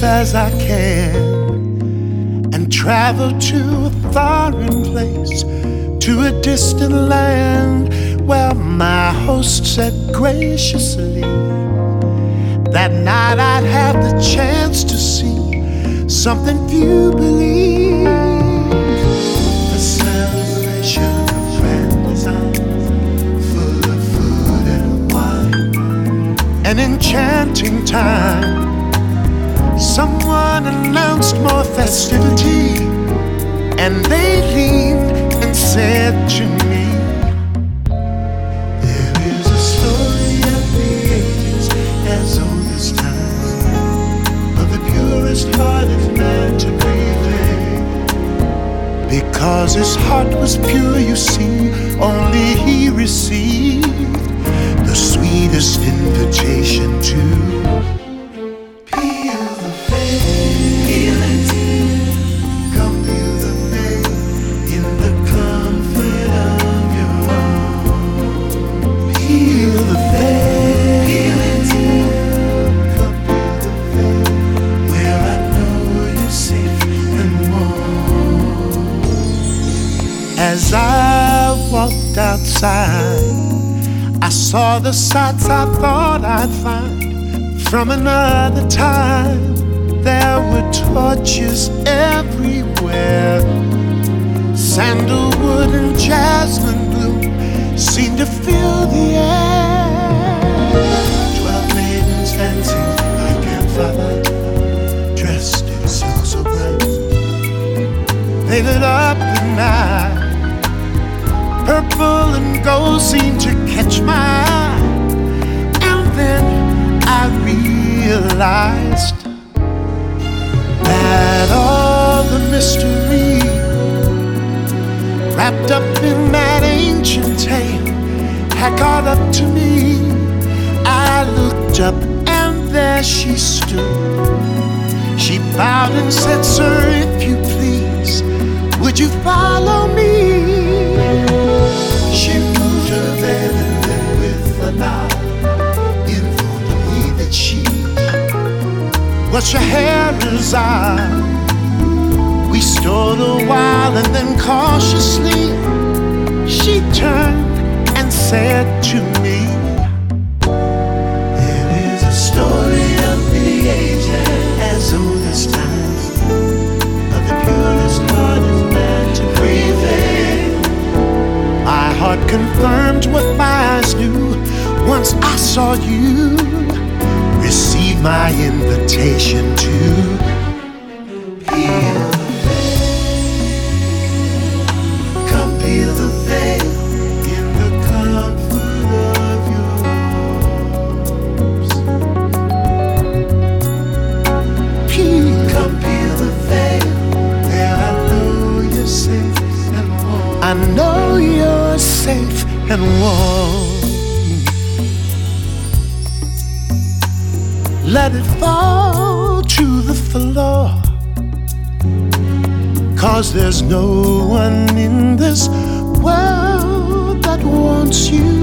as I can and travel to a foreign place, to a distant land where my host said graciously that night I'd have the chance to see something few believe. A celebration of grand design, full of food and wine, an enchanting time. Someone announced more festivity, and they leaned and said to me, there is a story of the ages as old as time, of the purest hearted man to breathe. Because his heart was pure, you see, only he received the sweetest invitation to as I walked outside, I saw the sights I thought I'd find from another time. There were torches everywhere, sandalwood and jasmine bloom seemed to fill the air. 12 maidens dancing by campfire, dressed in silk so bright, they lit up the night. Purple and gold seemed to catch my eye, and then I realized that all the mystery wrapped up in that ancient tale had caught up to me. I looked up and there she stood. She bowed and said, sir, if you please, would you follow me? She moved her veil and then with a nod informed me that she was Scheherazade. We stood a while and then cautiously she turned and said to me, there is a story of the ages as old as time, of the purest hearted man to prevail. My heart confirmed what my eyes knew once I saw you receive my invitation to peel the veil. Come peel the veil in the comfort of your arms. Come peel the veil, there I know you're safe and warm. I know you're safe and warm. Let it fall to the floor, 'cause there's no one in this world that wants you